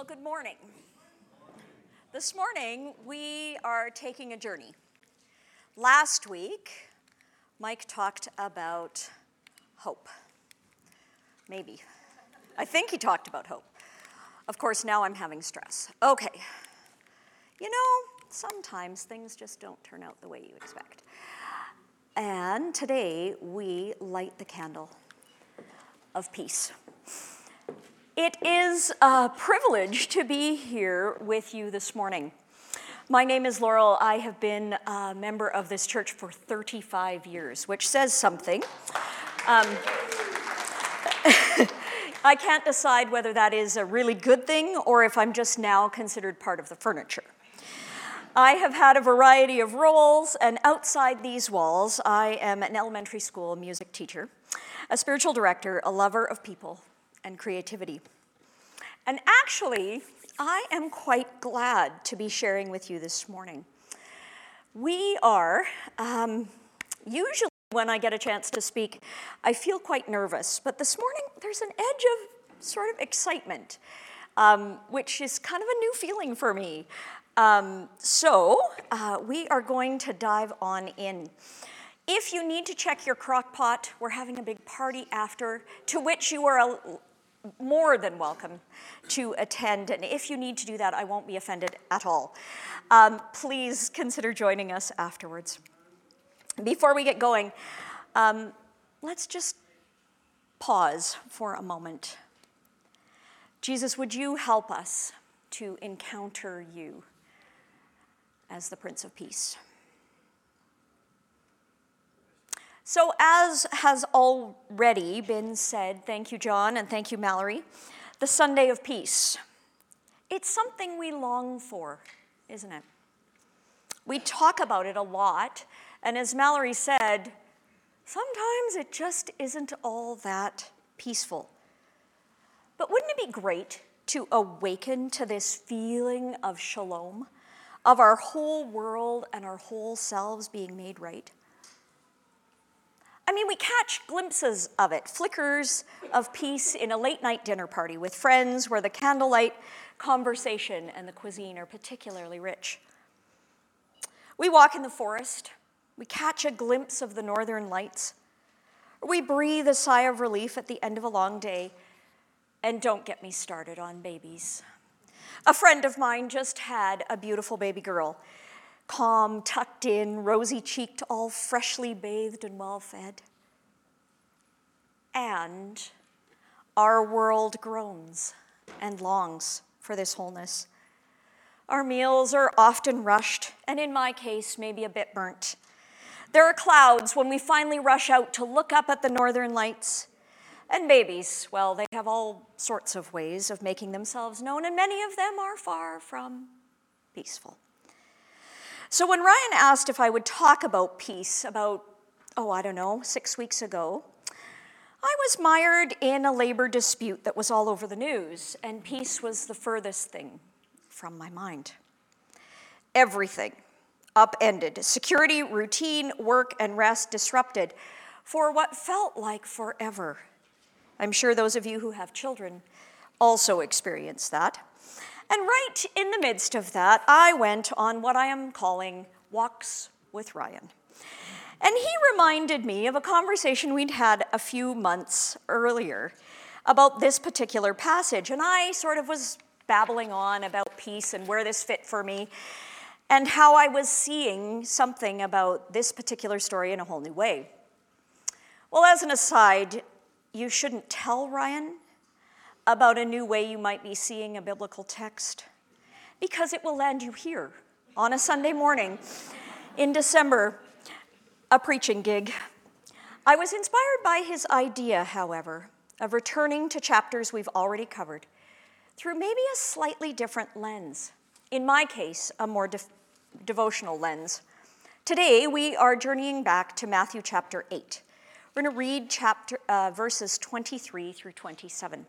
Well, good morning. This morning, we are taking a journey. Last week, Mike talked about hope. Maybe. I think he talked about hope. Of course, now I'm having stress. Okay. You know, sometimes things just don't turn out the way you expect. And today, we light the candle of peace. It is a privilege to be here with you this morning. My name is Laurel. I have been a member of this church for 35 years, which says something. I can't decide whether that is a really good thing or if I'm just now considered part of the furniture. I have had a variety of roles, and outside these walls, I am an elementary school music teacher, a spiritual director, a lover of people, and creativity. And actually, I am quite glad to be sharing with you this morning. We are, usually when I get a chance to speak, I feel quite nervous, but this morning there's an edge of sort of excitement, which is kind of a new feeling for me. So we are going to dive on in. If you need to check your crock pot, we're having a big party after, to which you are more than welcome to attend. And if you need to do that, I won't be offended at all. Please consider joining us afterwards. Before we get going, let's just pause for a moment. Jesus, would you help us to encounter you as the Prince of Peace? So as has already been said, thank you, John, and thank you, Mallory, the Sunday of Peace. It's something we long for, isn't it? We talk about it a lot, and as Mallory said, sometimes it just isn't all that peaceful. But wouldn't it be great to awaken to this feeling of shalom, of our whole world and our whole selves being made right? I mean, we catch glimpses of it, flickers of peace in a late-night dinner party with friends where the candlelight conversation and the cuisine are particularly rich. We walk in the forest, we catch a glimpse of the northern lights, or we breathe a sigh of relief at the end of a long day, and don't get me started on babies. A friend of mine just had a beautiful baby girl, calm, tucked in, rosy-cheeked, all freshly bathed and well-fed. And our world groans and longs for this wholeness. Our meals are often rushed, and in my case, maybe a bit burnt. There are clouds when we finally rush out to look up at the northern lights. And babies, well, they have all sorts of ways of making themselves known, and many of them are far from peaceful. So when Ryan asked if I would talk about peace about, 6 weeks ago, I was mired in a labor dispute that was all over the news, and peace was the furthest thing from my mind. Everything upended. Security, routine, work, and rest disrupted for what felt like forever. I'm sure those of you who have children also experienced that. And right in the midst of that, I went on what I am calling walks with Ryan. And he reminded me of a conversation we'd had a few months earlier about this particular passage. And I sort of was babbling on about peace and where this fit for me, and how I was seeing something about this particular story in a whole new way. Well, as an aside, you shouldn't tell Ryan about a new way you might be seeing a biblical text, because it will land you here on a Sunday morning in December, a preaching gig. I was inspired by his idea, however, of returning to chapters we've already covered through maybe a slightly different lens. In my case, a more devotional lens. Today, we are journeying back to Matthew chapter 8. We're going to read verses 23 through 27.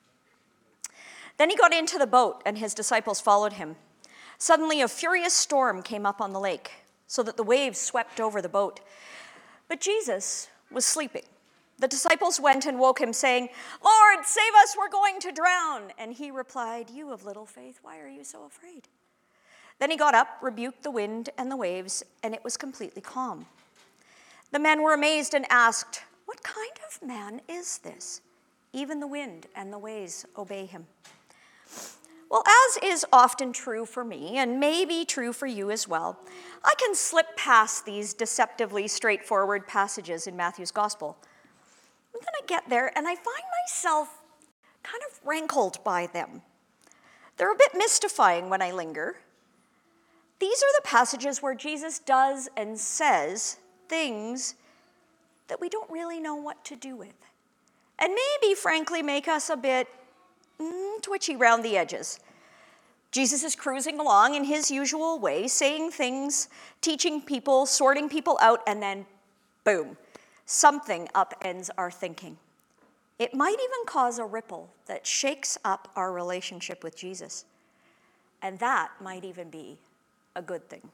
Then he got into the boat, and his disciples followed him. Suddenly, a furious storm came up on the lake, so that the waves swept over the boat. But Jesus was sleeping. The disciples went and woke him, saying, "Lord, save us, we're going to drown." And he replied, "You of little faith, why are you so afraid?" Then he got up, rebuked the wind and the waves, and it was completely calm. The men were amazed and asked, "What kind of man is this? Even the wind and the waves obey him." Well, as is often true for me, and may be true for you as well, I can slip past these deceptively straightforward passages in Matthew's gospel. And then I get there and I find myself kind of rankled by them. They're a bit mystifying when I linger. These are the passages where Jesus does and says things that we don't really know what to do with, and maybe, frankly, make us a bit twitchy around the edges. Jesus is cruising along in his usual way, saying things, teaching people, sorting people out, and then, boom, something upends our thinking. It might even cause a ripple that shakes up our relationship with Jesus, and that might even be a good thing.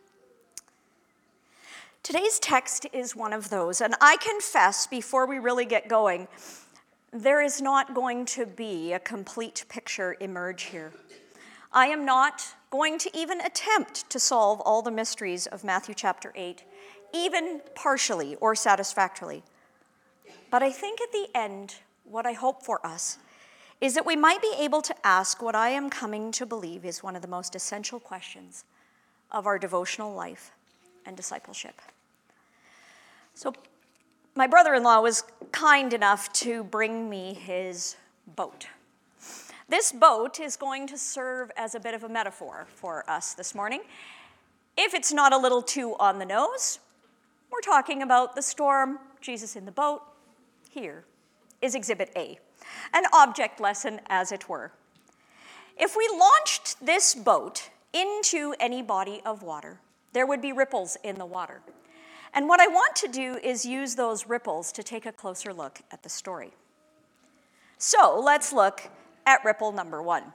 Today's text is one of those, and I confess before we really get going, there is not going to be a complete picture emerge here. I am not going to even attempt to solve all the mysteries of Matthew chapter 8, even partially or satisfactorily. But I think at the end, what I hope for us is that we might be able to ask what I am coming to believe is one of the most essential questions of our devotional life and discipleship. So my brother-in-law was kind enough to bring me his boat. This boat is going to serve as a bit of a metaphor for us this morning. If it's not a little too on the nose, we're talking about the storm, Jesus in the boat. Here is Exhibit A, an object lesson as it were. If we launched this boat into any body of water, there would be ripples in the water. And what I want to do is use those ripples to take a closer look at the story. So let's look at ripple number 1.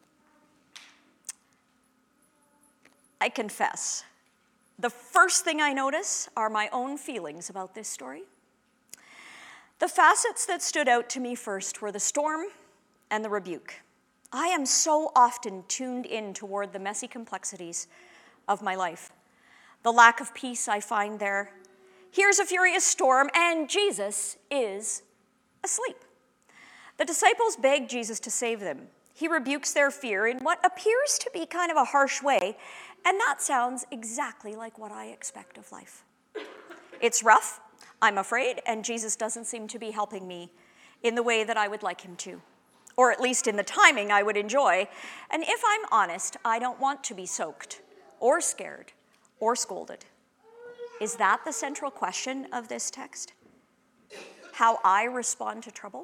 I confess, the first thing I notice are my own feelings about this story. The facets that stood out to me first were the storm and the rebuke. I am so often tuned in toward the messy complexities of my life. The lack of peace I find there. Here's a furious storm, and Jesus is asleep. The disciples beg Jesus to save them. He rebukes their fear in what appears to be kind of a harsh way, and that sounds exactly like what I expect of life. It's rough, I'm afraid, and Jesus doesn't seem to be helping me in the way that I would like him to, or at least in the timing I would enjoy. And if I'm honest, I don't want to be soaked or scared or scolded. Is that the central question of this text? How I respond to trouble?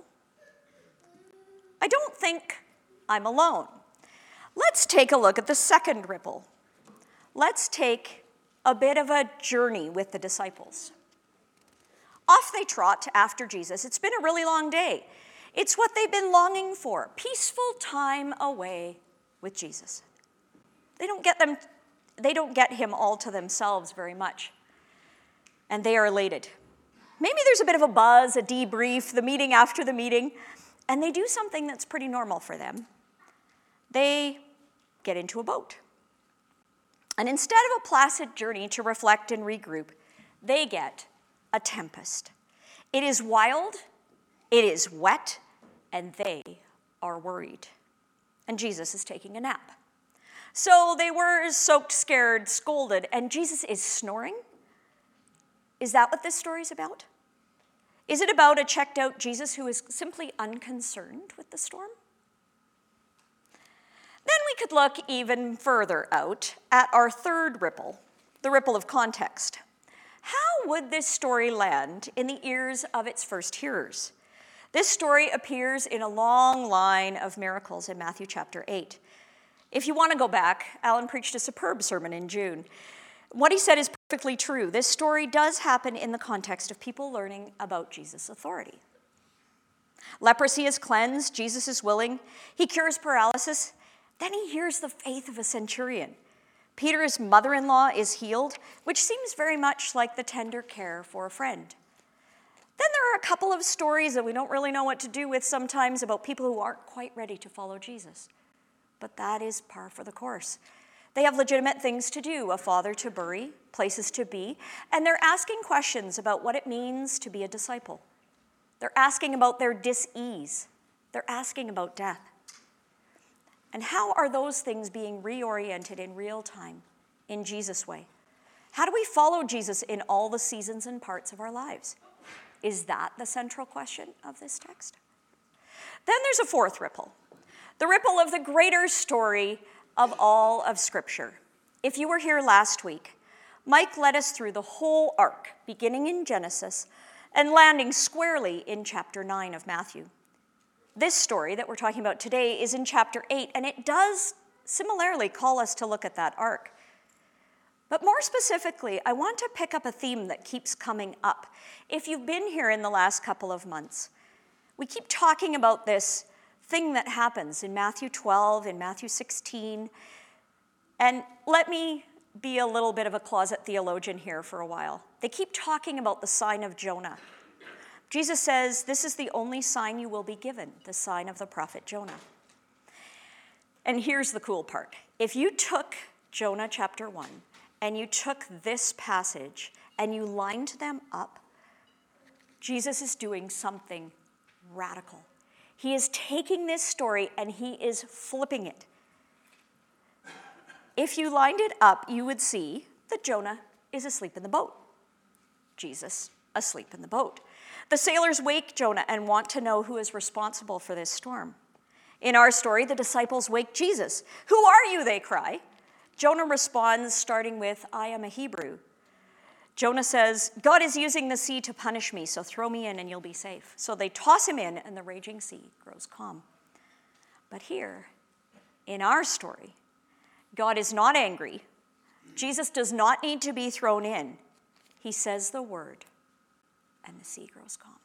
I don't think I'm alone. Let's take a look at the second ripple. Let's take a bit of a journey with the disciples. Off they trot after Jesus. It's been a really long day. It's what they've been longing for, peaceful time away with Jesus. They don't get him all to themselves very much, and they are elated. Maybe there's a bit of a buzz, a debrief, the meeting after the meeting, and they do something that's pretty normal for them. They get into a boat. And instead of a placid journey to reflect and regroup, they get a tempest. It is wild, it is wet, and they are worried. And Jesus is taking a nap. So they were soaked, scared, scolded, and Jesus is snoring? Is that what this story's about? Is it about a checked-out Jesus who is simply unconcerned with the storm? Then we could look even further out at our third ripple, the ripple of context. How would this story land in the ears of its first hearers? This story appears in a long line of miracles in Matthew chapter 8. If you want to go back, Alan preached a superb sermon in June. What he said is perfectly true. This story does happen in the context of people learning about Jesus' authority. Leprosy is cleansed, Jesus is willing, he cures paralysis, then he hears the faith of a centurion. Peter's mother-in-law is healed, which seems very much like the tender care for a friend. Then there are a couple of stories that we don't really know what to do with sometimes about people who aren't quite ready to follow Jesus. But that is par for the course. They have legitimate things to do, a father to bury, places to be, and they're asking questions about what it means to be a disciple. They're asking about their dis-ease. They're asking about death. And how are those things being reoriented in real time, in Jesus' way? How do we follow Jesus in all the seasons and parts of our lives? Is that the central question of this text? Then there's a fourth ripple, the ripple of the greater story of all of Scripture. If you were here last week, Mike led us through the whole arc, beginning in Genesis and landing squarely in chapter 9 of Matthew. This story that we're talking about today is in chapter 8, and it does similarly call us to look at that arc. But more specifically, I want to pick up a theme that keeps coming up. If you've been here in the last couple of months, we keep talking about this thing that happens in Matthew 12, in Matthew 16. And let me be a little bit of a closet theologian here for a while. They keep talking about the sign of Jonah. Jesus says, this is the only sign you will be given, the sign of the prophet Jonah. And here's the cool part. If you took Jonah chapter 1 and you took this passage and you lined them up, Jesus is doing something radical. He is taking this story and he is flipping it. If you lined it up, you would see that Jonah is asleep in the boat. Jesus asleep in the boat. The sailors wake Jonah and want to know who is responsible for this storm. In our story, the disciples wake Jesus. Who are you, they cry. Jonah responds, starting with, I am a Hebrew. Jonah says, God is using the sea to punish me, so throw me in and you'll be safe. So they toss him in and the raging sea grows calm. But here, in our story, God is not angry. Jesus does not need to be thrown in. He says the word, and the sea grows calm.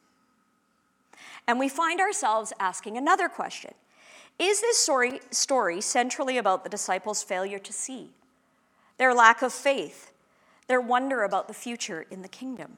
And we find ourselves asking another question. Is this story centrally about the disciples' failure to see, their lack of faith, their wonder about the future in the kingdom?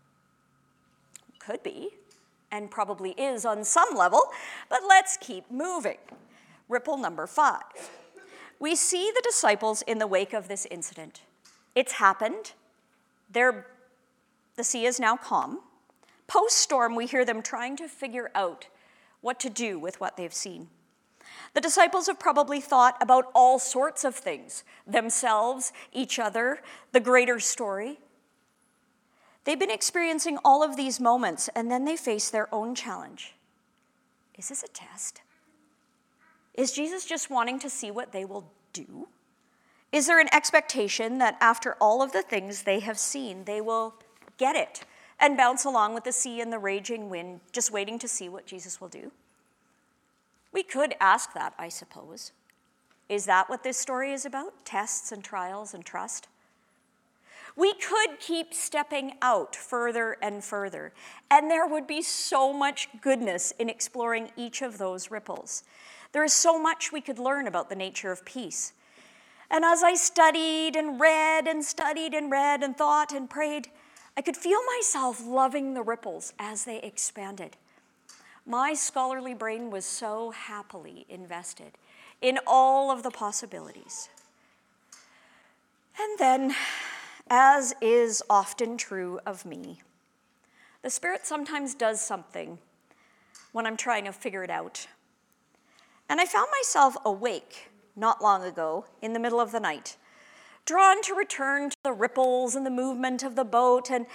Could be, and probably is on some level, but let's keep moving. Ripple number 5. We see the disciples in the wake of this incident. It's happened. The sea is now calm. Post-storm, we hear them trying to figure out what to do with what they've seen. The disciples have probably thought about all sorts of things, themselves, each other, the greater story. They've been experiencing all of these moments, and then they face their own challenge. Is this a test? Is Jesus just wanting to see what they will do? Is there an expectation that after all of the things they have seen, they will get it and bounce along with the sea and the raging wind, just waiting to see what Jesus will do? We could ask that, I suppose. Is that what this story is about? Tests and trials and trust? We could keep stepping out further and further, and there would be so much goodness in exploring each of those ripples. There is so much we could learn about the nature of peace. And as I studied and read and studied and read and thought and prayed, I could feel myself loving the ripples as they expanded. My scholarly brain was so happily invested in all of the possibilities. And then, as is often true of me, the Spirit sometimes does something when I'm trying to figure it out. And I found myself awake not long ago in the middle of the night, drawn to return to the ripples and the movement of the boat. And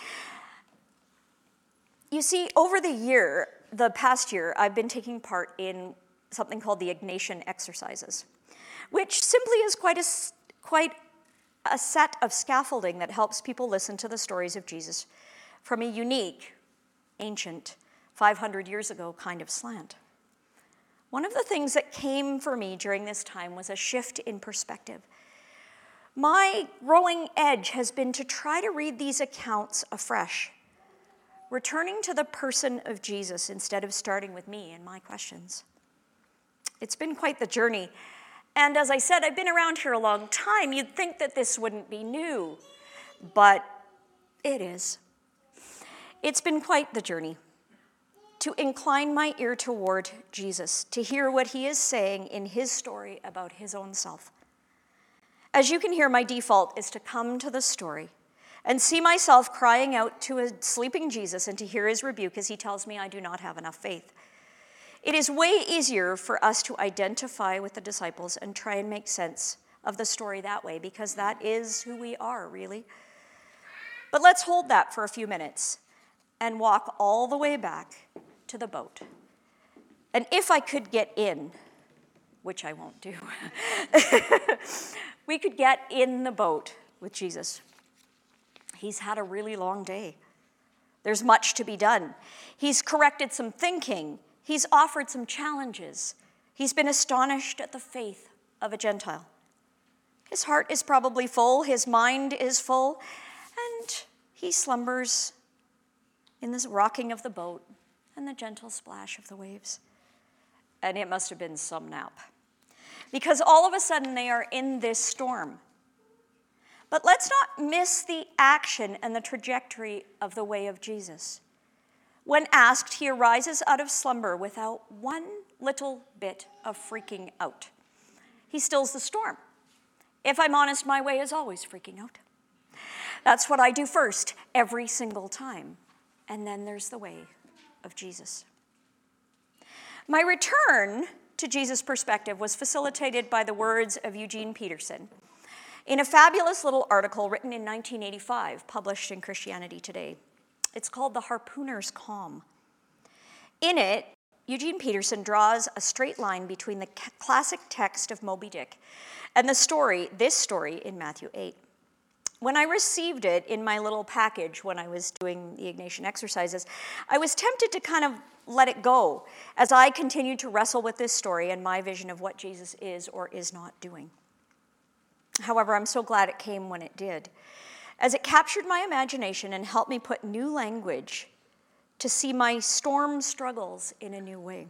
you see, over the past year, I've been taking part in something called the Ignatian exercises, which simply is quite a set of scaffolding that helps people listen to the stories of Jesus from a unique, ancient, 500 years ago kind of slant. One of the things that came for me during this time was a shift in perspective. My growing edge has been to try to read these accounts afresh, returning to the person of Jesus instead of starting with me and my questions. It's been quite the journey. And as I said, I've been around here a long time. You'd think that this wouldn't be new, but it is. It's been quite the journey to incline my ear toward Jesus, to hear what he is saying in his story about his own self. As you can hear, my default is to come to the story and see myself crying out to a sleeping Jesus and to hear his rebuke as he tells me I do not have enough faith. It is way easier for us to identify with the disciples and try and make sense of the story that way, because that is who we are, really. But let's hold that for a few minutes and walk all the way back to the boat. And if I could get in, which I won't do, we could get in the boat with Jesus. He's had a really long day. There's much to be done. He's corrected some thinking. He's offered some challenges. He's been astonished at the faith of a Gentile. His heart is probably full. His mind is full. And he slumbers in this rocking of the boat and the gentle splash of the waves. And it must have been some nap, because all of a sudden they are in this storm. But let's not miss the action and the trajectory of the way of Jesus. When asked, he arises out of slumber without one little bit of freaking out. He stills the storm. If I'm honest, my way is always freaking out. That's what I do first, every single time. And then there's the way of Jesus. My return to Jesus' perspective was facilitated by the words of Eugene Peterson in a fabulous little article written in 1985, published in Christianity Today. It's called The Harpooner's Calm. In it, Eugene Peterson draws a straight line between the classic text of Moby Dick and this story in Matthew 8. When I received it in my little package when I was doing the Ignatian exercises, I was tempted to kind of let it go as I continued to wrestle with this story and my vision of what Jesus is or is not doing. However, I'm so glad it came when it did, as it captured my imagination and helped me put new language to see my storm struggles in a new way.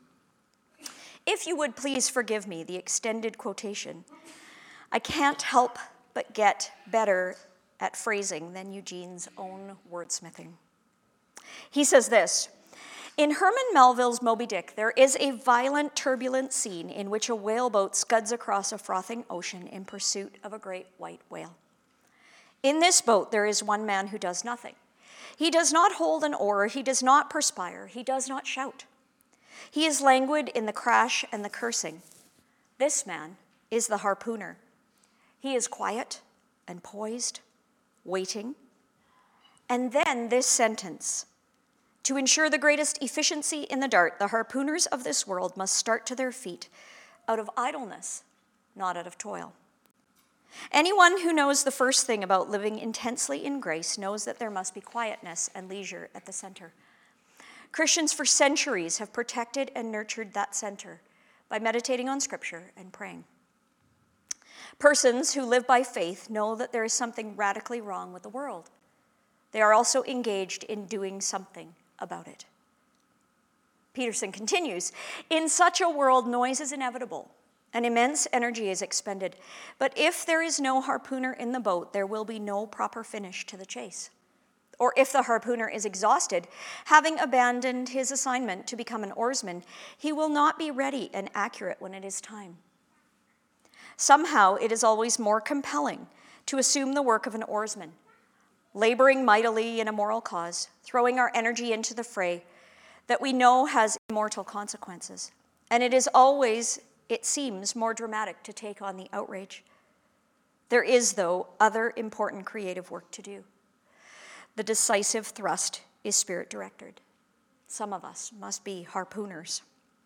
If you would please forgive me the extended quotation, I can't help but get better at phrasing than Eugene's own wordsmithing. He says this: in Herman Melville's Moby Dick, there is a violent, turbulent scene in which a whaleboat scuds across a frothing ocean in pursuit of a great white whale. In this boat, there is one man who does nothing. He does not hold an oar, he does not perspire, he does not shout. He is languid in the crash and the cursing. This man is the harpooner. He is quiet and poised, waiting. And then this sentence: to ensure the greatest efficiency in the dart, the harpooners of this world must start to their feet out of idleness, not out of toil. Anyone who knows the first thing about living intensely in grace knows that there must be quietness and leisure at the center. Christians for centuries have protected and nurtured that center by meditating on Scripture and praying. Persons who live by faith know that there is something radically wrong with the world. They are also engaged in doing something about it. Peterson continues, in such a world, noise is inevitable. An immense energy is expended. But if there is no harpooner in the boat, there will be no proper finish to the chase. Or if the harpooner is exhausted, having abandoned his assignment to become an oarsman, he will not be ready and accurate when it is time. Somehow, it is always more compelling to assume the work of an oarsman, laboring mightily in a moral cause, throwing our energy into the fray that we know has immortal consequences. And it is always, it seems, more dramatic to take on the outrage. There is, though, other important creative work to do. The decisive thrust is spirit-directed. Some of us must be harpooners.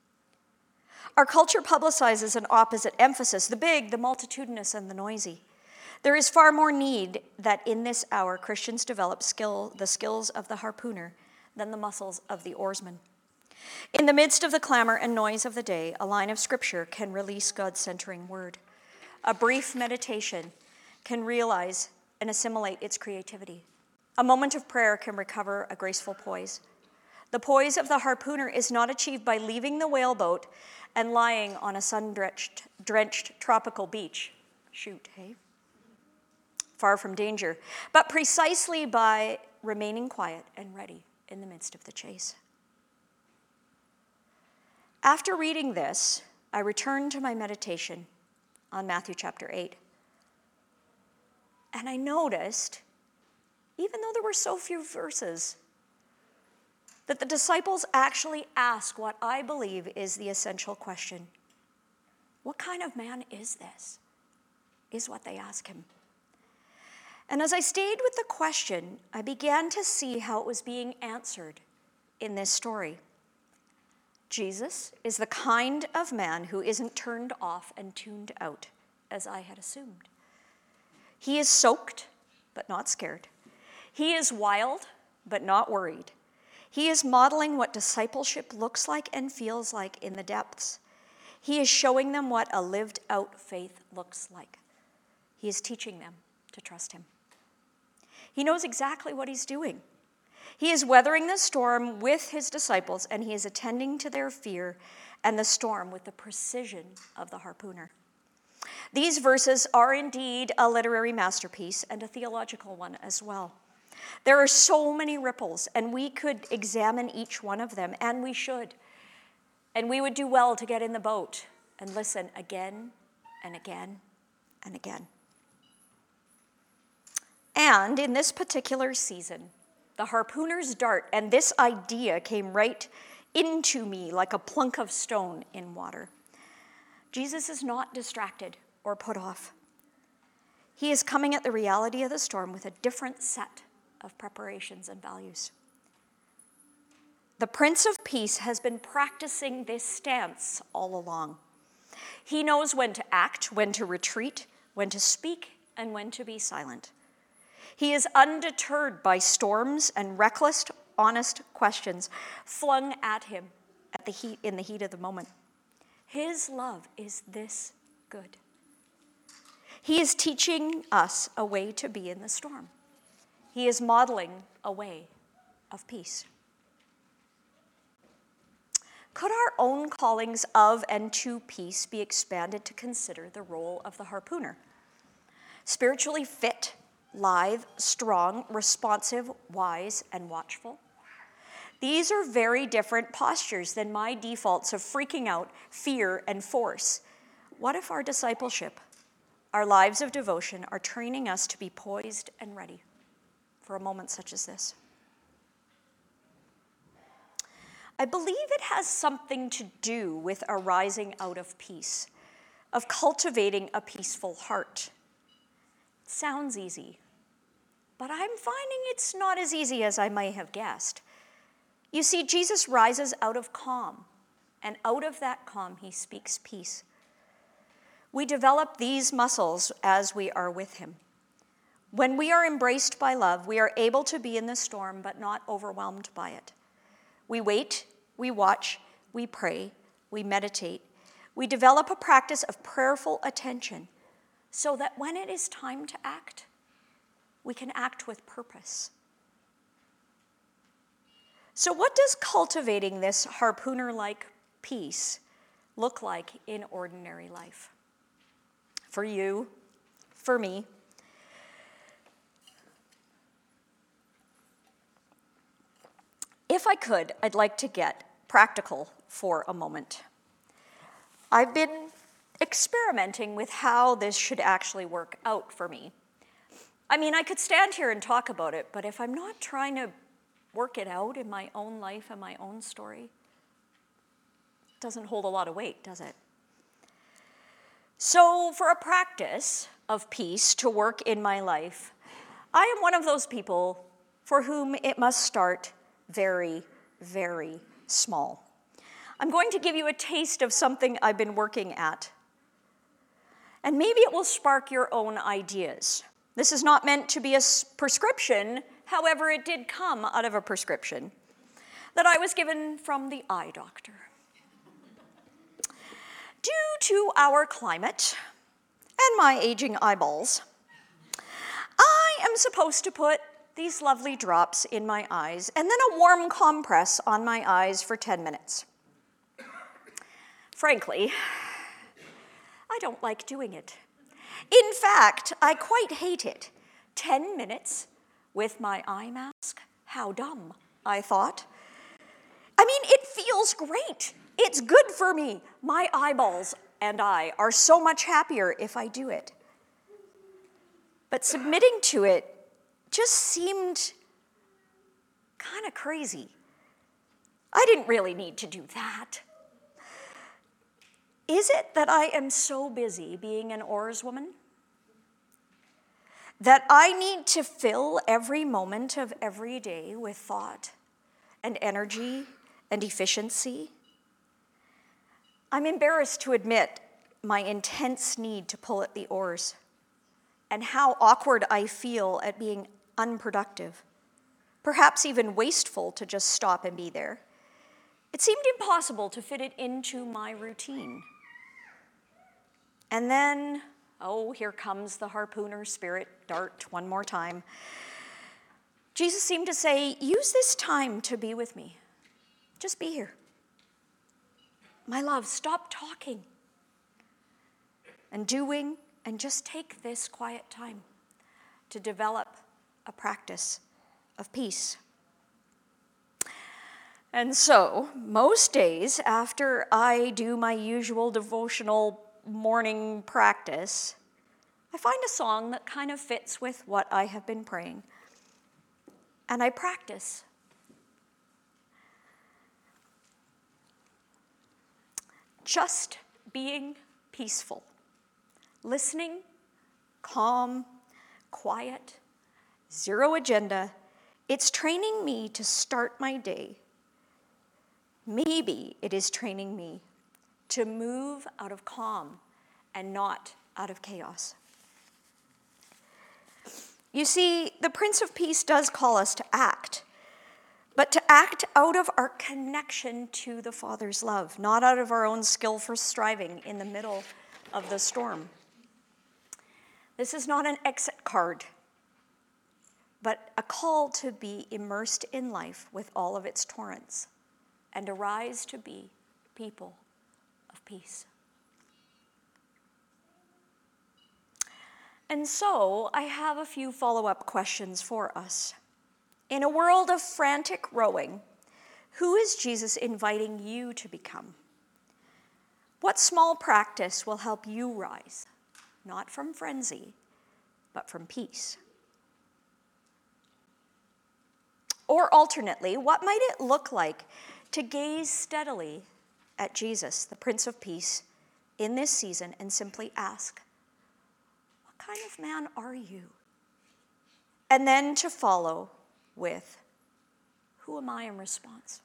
Our culture publicizes an opposite emphasis: the big, the multitudinous, and the noisy. There is far more need that in this hour Christians develop the skills of the harpooner than the muscles of the oarsman. In the midst of the clamor and noise of the day, a line of Scripture can release God's centering word. A brief meditation can realize and assimilate its creativity. A moment of prayer can recover a graceful poise. The poise of the harpooner is not achieved by leaving the whaleboat and lying on a sun-drenched tropical beach. Shoot, hey? Far from danger. But precisely by remaining quiet and ready in the midst of the chase. After reading this, I returned to my meditation on Matthew chapter 8. And I noticed, even though there were so few verses, that the disciples actually ask what I believe is the essential question. What kind of man is this? Is what they ask him. And as I stayed with the question, I began to see how it was being answered in this story. Jesus is the kind of man who isn't turned off and tuned out, as I had assumed. He is soaked, but not scared. He is wild, but not worried. He is modeling what discipleship looks like and feels like in the depths. He is showing them what a lived-out faith looks like. He is teaching them to trust him. He knows exactly what he's doing. He is weathering the storm with his disciples, and he is attending to their fear and the storm with the precision of the harpooner. These verses are indeed a literary masterpiece and a theological one as well. There are so many ripples, and we could examine each one of them, and we should. And we would do well to get in the boat and listen again and again and again. And in this particular season, the harpooner's dart and this idea came right into me like a plunk of stone in water. Jesus is not distracted or put off. He is coming at the reality of the storm with a different set of preparations and values. The Prince of Peace has been practicing this stance all along. He knows when to act, when to retreat, when to speak, and when to be silent. He is undeterred by storms and reckless, honest questions flung at him in the heat of the moment. His love is this good. He is teaching us a way to be in the storm. He is modeling a way of peace. Could our own callings of and to peace be expanded to consider the role of the harpooner? Spiritually fit, lithe, strong, responsive, wise, and watchful. These are very different postures than my defaults of freaking out, fear, and force. What if our discipleship, our lives of devotion, are training us to be poised and ready for a moment such as this? I believe it has something to do with arising out of peace, of cultivating a peaceful heart. It sounds easy, but I'm finding it's not as easy as I might have guessed. You see, Jesus rises out of calm, and out of that calm, he speaks peace. We develop these muscles as we are with him. When we are embraced by love, we are able to be in the storm, but not overwhelmed by it. We wait, we watch, we pray, we meditate. We develop a practice of prayerful attention so that when it is time to act, we can act with purpose. So what does cultivating this harpooner-like peace look like in ordinary life? For you, for me. If I could, I'd like to get practical for a moment. I've been experimenting with how this should actually work out for me. I mean, I could stand here and talk about it, but if I'm not trying to work it out in my own life and my own story, it doesn't hold a lot of weight, does it? So for a practice of peace to work in my life, I am one of those people for whom it must start very, very small. I'm going to give you a taste of something I've been working at, and maybe it will spark your own ideas. This is not meant to be a prescription, however, it did come out of a prescription that I was given from the eye doctor. Due to our climate and my aging eyeballs, I am supposed to put these lovely drops in my eyes and then a warm compress on my eyes for 10 minutes. Frankly, I don't like doing it. In fact, I quite hate it. 10 minutes with my eye mask? How dumb, I thought. I mean, it feels great. It's good for me. My eyeballs and I are so much happier if I do it. But submitting to it just seemed kind of crazy. I didn't really need to do that. Is it that I am so busy being an oarswoman that I need to fill every moment of every day with thought and energy and efficiency? I'm embarrassed to admit my intense need to pull at the oars and how awkward I feel at being unproductive, perhaps even wasteful to just stop and be there. It seemed impossible to fit it into my routine. And then, here comes the harpooner spirit dart one more time. Jesus seemed to say, use this time to be with me. Just be here. My love, stop talking and doing, and just take this quiet time to develop a practice of peace. And so, most days after I do my usual devotional morning practice, I find a song that kind of fits with what I have been praying. And I practice. Just being peaceful, listening, calm, quiet, zero agenda. It's training me to start my day. Maybe it is training me to move out of calm and not out of chaos. You see, the Prince of Peace does call us to act, but to act out of our connection to the Father's love, not out of our own skillful striving in the middle of the storm. This is not an exit card, but a call to be immersed in life with all of its torrents and arise to be people of peace. And so I have a few follow-up questions for us. In a world of frantic rowing, who is Jesus inviting you to become? What small practice will help you rise, not from frenzy, but from peace? Or alternately, what might it look like to gaze steadily at Jesus, the Prince of Peace, in this season and simply ask, what kind of man are you? And then to follow with, who am I in response?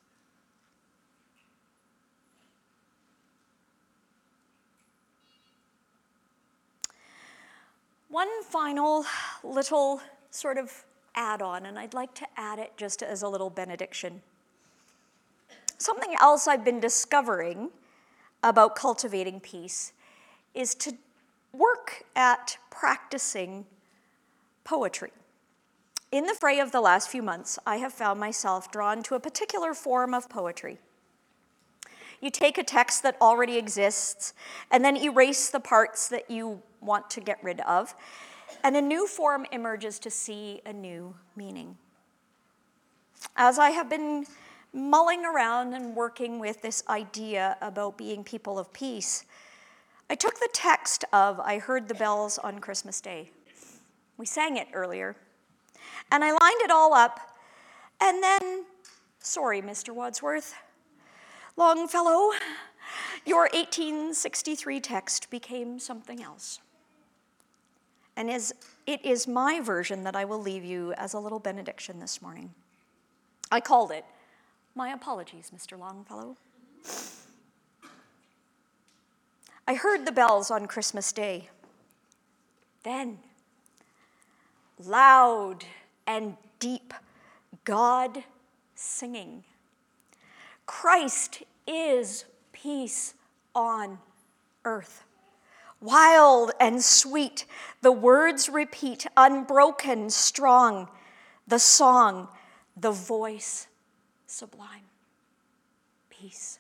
One final little sort of add-on, and I'd like to add it just as a little benediction. Something else I've been discovering about cultivating peace is to work at practicing poetry. In the fray of the last few months, I have found myself drawn to a particular form of poetry. You take a text that already exists and then erase the parts that you want to get rid of, and a new form emerges to see a new meaning. As I have been mulling around and working with this idea about being people of peace, I took the text of I Heard the Bells on Christmas Day. We sang it earlier. And I lined it all up, and then, sorry, Mr. Wadsworth, Longfellow, your 1863 text became something else. And it is my version that I will leave you as a little benediction this morning. I called it, My Apologies, Mr. Longfellow. I heard the bells on Christmas Day. Then, loud and deep, God singing. Christ is peace on earth. Wild and sweet, the words repeat, unbroken, strong, the song, the voice sublime. Peace.